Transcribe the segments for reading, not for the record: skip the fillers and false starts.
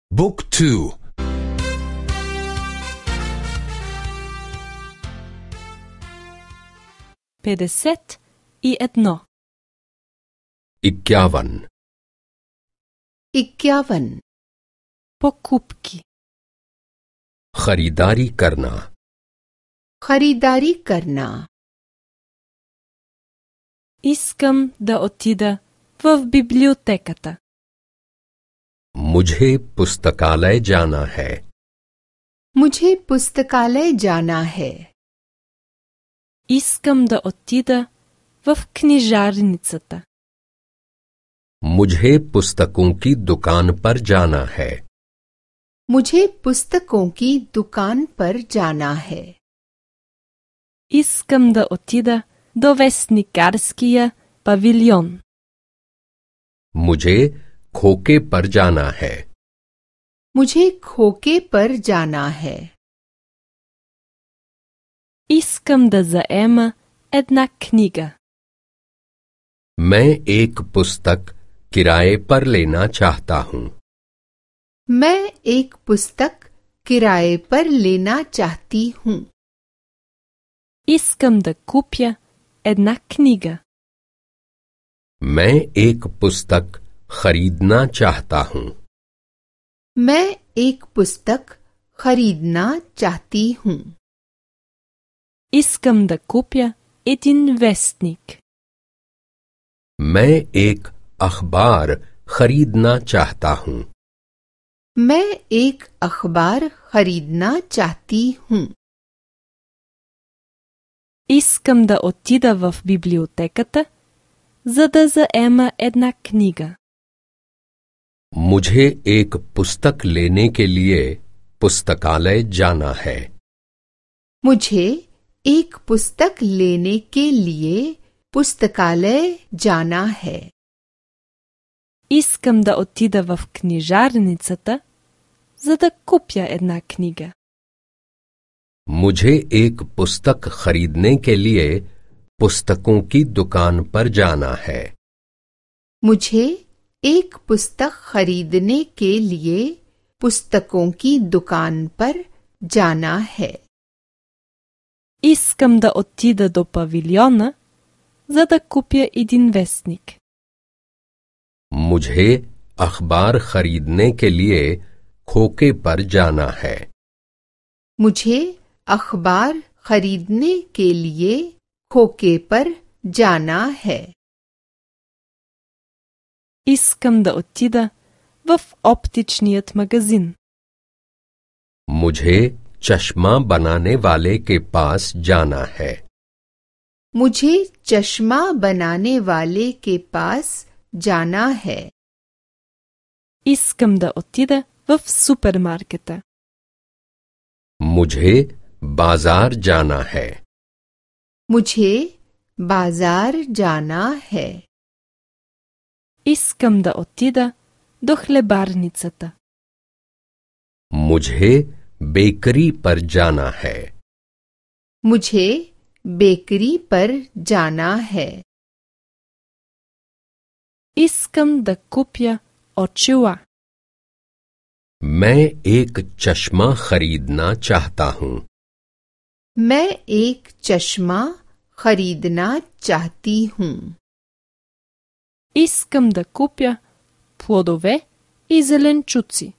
Book 2. 51. 51. 51. Покупки. खरीदारी करना. खरीदारी करना. Искам да отида в библиотеката. मुझे पुस्तकालय जाना है. मुझे पुस्तकालय जाना है. Искам да отида в книжарницата. मुझे पुस्तकों की दुकान पर जाना है. मुझे पुस्तकों की दुकान पर जाना है. Искам да отида до вестникарския павилион. मुझे खोके पर जाना है. मुझे खोके पर जाना है. Искам да заема една книга. मैं एक पुस्तक किराए पर लेना चाहता हूँ. मैं एक पुस्तक किराए पर लेना चाहती हूँ. Искам да купя една книга. मैं एक पुस्तक खरीदना चाहता हूँ. मैं एक पुस्तक खरीदना चाहती हूँ. Искам да купя един вестник. मैं एक अखबार खरीदना चाहता हूँ. मैं एक अखबार खरीदना चाहती हूँ. Искам да отида в библиотеката, за да заема една книга. मुझे एक पुस्तक लेने के लिए पुस्तकालय जाना है. मुझे एक पुस्तक लेने के लिए पुस्तकालय जाना है. Искам да отида в книжарницата, за да купя една книга. मुझे एक पुस्तक खरीदने के लिए पुस्तकों की दुकान पर जाना है. मुझे एक पुस्तक खरीदने के लिए पुस्तकों की दुकान पर जाना है. Искам да отида до павилиона, за да купя един вестник. मुझे अखबार खरीदने के लिए खोके पर जाना है. मुझे अखबार खरीदने के लिए खोके पर जाना है. Искам да отида в оптичният магазин. मुझे चश्मा बनाने वाले के पास जाना है. मुझे चश्मा बनाने वाले के पास जाना है. Искам да отида в супермаркета. मुझे बाजार जाना है. मुझे बाजार जाना है. Искам да отида до хлебарницата. मुझे बेकरी पर जाना है. मुझे बेकरी पर जाना है. Искам да купя очила. मैं एक चश्मा खरीदना चाहता हूँ. मैं एक चश्मा खरीदना चाहती हूँ. Искам да купя плодове и зеленчуци.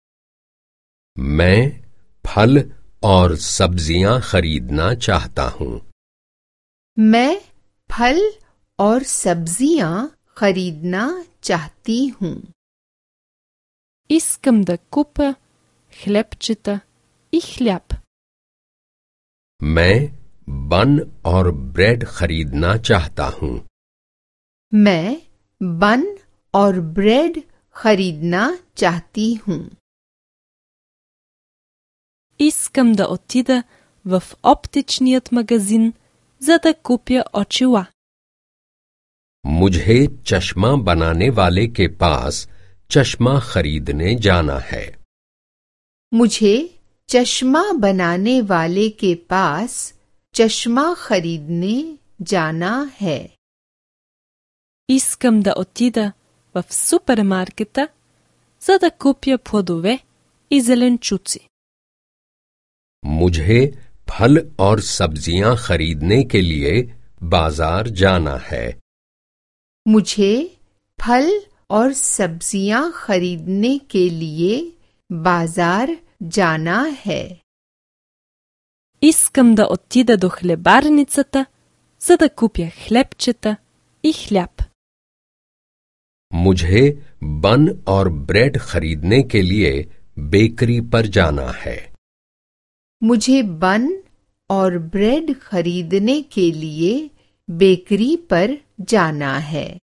मैं फल और सब्जियां खरीदना चाहता हूँ. मैं फल और सब्जियां खरीदना चाहती हूँ. Искам да купя хлебчета и хляб. मैं बन और ब्रेड खरीदना चाहता हूँ. मैं बन और ब्रेड खरीदना चाहती हूँ. Искам да отида в оптичният магазин, за да купя очила. मुझे चश्मा बनाने वाले के पास चश्मा खरीदने जाना है. मुझे चश्मा बनाने वाले के पास चश्मा खरीदने जाना है. Искам да отида в супермаркета, за да купя плодове и зеленчуци. मुझे फल और सब्जियां खरीदने के लिए बाजार जाना है। मुझे फल और सब्जियां खरीदने के लिए बाजार जाना है। Искам да отида до хлебарницата, за да купя хлебчета и хляб. मुझे बन और ब्रेड खरीदने के लिए बेकरी पर जाना है। मुझे बन और ब्रेड खरीदने के लिए बेकरी पर जाना है।